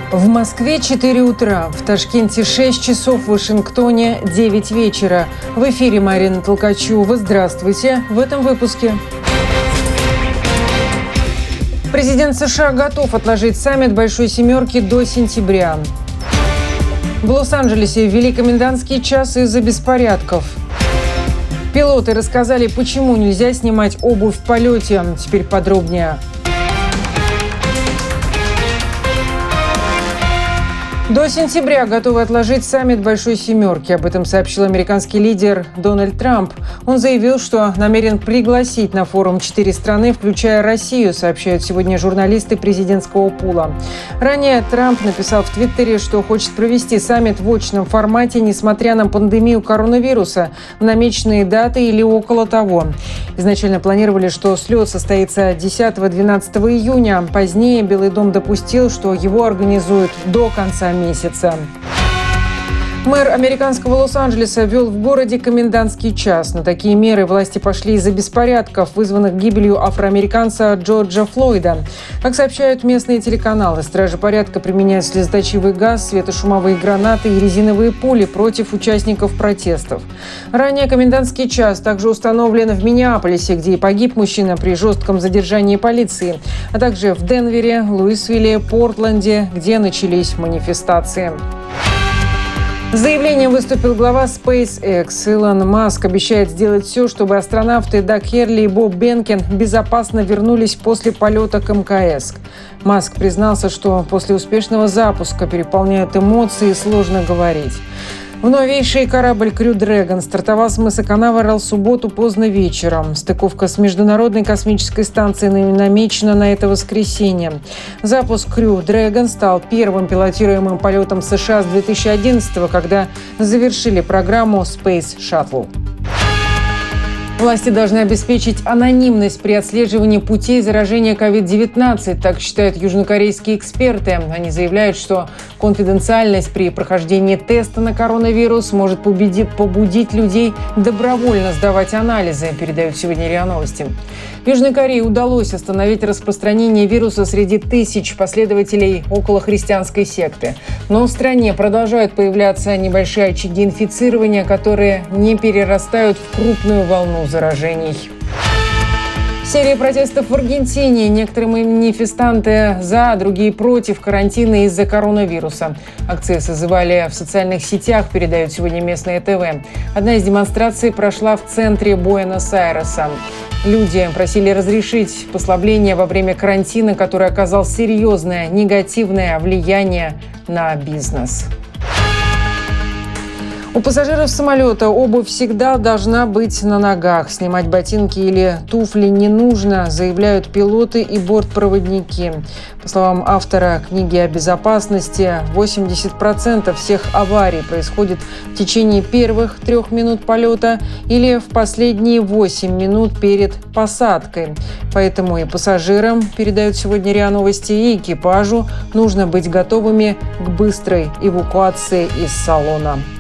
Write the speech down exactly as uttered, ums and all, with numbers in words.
В Москве четыре утра, в Ташкенте шесть часов, в Вашингтоне девять вечера. В эфире Марина Толкачева. Здравствуйте. В этом выпуске. Президент США готов отложить саммит Большой Семерки до сентября. В Лос-Анджелесе ввели комендантский час из-за беспорядков. Пилоты рассказали, почему нельзя снимать обувь в полете. Теперь подробнее. До сентября готовы отложить саммит Большой Семерки. Об этом сообщил американский лидер Дональд Трамп. Он заявил, что намерен пригласить на форум четыре страны, включая Россию, сообщают сегодня журналисты президентского пула. Ранее Трамп написал в Твиттере, что хочет провести саммит в очном формате, несмотря на пандемию коронавируса, намеченные даты или около того. Изначально планировали, что слет состоится десятого-двенадцатого июня. Позднее Белый дом допустил, что его организуют до конца месяца. Мэр американского Лос-Анджелеса ввел в городе комендантский час. На такие меры власти пошли из-за беспорядков, вызванных гибелью афроамериканца Джорджа Флойда. Как сообщают местные телеканалы, стражи порядка применяют слезоточивый газ, светошумовые гранаты и резиновые пули против участников протестов. Ранее комендантский час также установлен в Миннеаполисе, где и погиб мужчина при жестком задержании полиции, а также в Денвере, Луисвилле, Портленде, где начались манифестации. С заявлением выступил глава SpaceX. Илон Маск обещает сделать все, чтобы астронавты Даг Херли и Боб Бенкен безопасно вернулись после полета к эм ка эс. Маск признался, что после успешного запуска переполняют эмоции и сложно говорить. В новейший корабль Crew Dragon стартовал с мыса Канаверал в субботу поздно вечером. Стыковка с Международной космической станцией намечена на это воскресенье. Запуск Crew Dragon стал первым пилотируемым полетом США с две тысячи одиннадцатого, когда завершили программу Space Shuttle. Власти должны обеспечить анонимность при отслеживании путей заражения ковид девятнадцать, так считают южнокорейские эксперты. Они заявляют, что конфиденциальность при прохождении теста на коронавирус может победить, побудить людей добровольно сдавать анализы, передают сегодня РИА Новости. В Южной Корее удалось остановить распространение вируса среди тысяч последователей околохристианской секты. Но в стране продолжают появляться небольшие очаги инфицирования, которые не перерастают в крупную волну заражений. Серия протестов в Аргентине. Некоторые манифестанты за, другие против карантина из-за коронавируса. Акции созывали в социальных сетях, передают сегодня местное ТВ. Одна из демонстраций прошла в центре Буэнос-Айреса. Люди просили разрешить послабление во время карантина, который оказал серьезное негативное влияние на бизнес. У пассажиров самолета обувь всегда должна быть на ногах. Снимать ботинки или туфли не нужно, заявляют пилоты и бортпроводники. По словам автора книги о безопасности, восемьдесят процентов всех аварий происходит в течение первых трех минут полета или в последние восемь минут перед посадкой. Поэтому и пассажирам, передают сегодня РИА Новости, и экипажу нужно быть готовыми к быстрой эвакуации из салона.